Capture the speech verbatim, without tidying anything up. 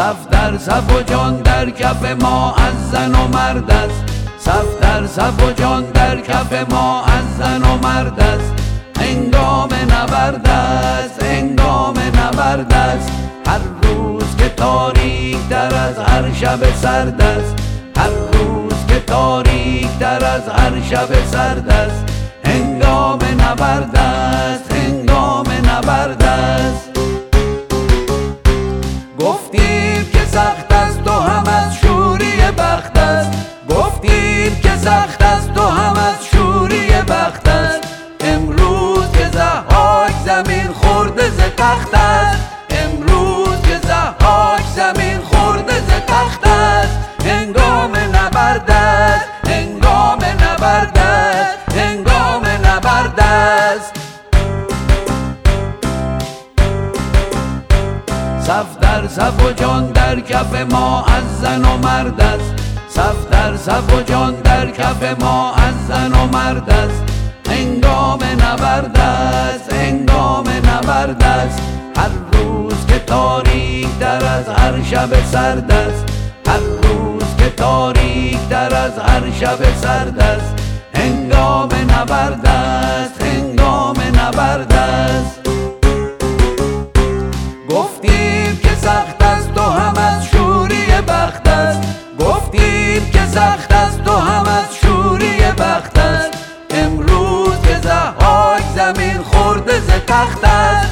صف در صف و جان در کف ما از زن و مرد است. صف در صف و جان در کف ما از زن و مرد است. هنگام نبرد است، هنگام نبرد است. هر روز که تاریک در از هر شب سرد است. هر روز که تاریک در از هر شب سرد است. هنگام نبرد است، هنگام نبرد است. گفتیم که سخت است و هم از شوری بخت است. گفتیم که سخت است و هم از شوری بخت است. امروز که ضحاک زمین خورده ز تخت است. امروز که ضحاک زمین خورده ز تخت است. هنگام نبرد است، هنگام نبرد است، هنگام نبرد است. صف در صف و جان در کف ما از زن و مرد است. صف در صف و جان در کف ما از زن و مرد است. هنگام نبرد است، هنگام نبرد است. هر روز که تاریک در از هر شب سرد است. هر روز که تاریک در از هر شب سرد است. هنگام نبرد است، هنگام نبرد است. گفتیم که سخت است و هم از شوری بخت است. گفتیم که سخت است و هم از شوری بخت است. امروز که ضحاک زمین خورده ز تخت است.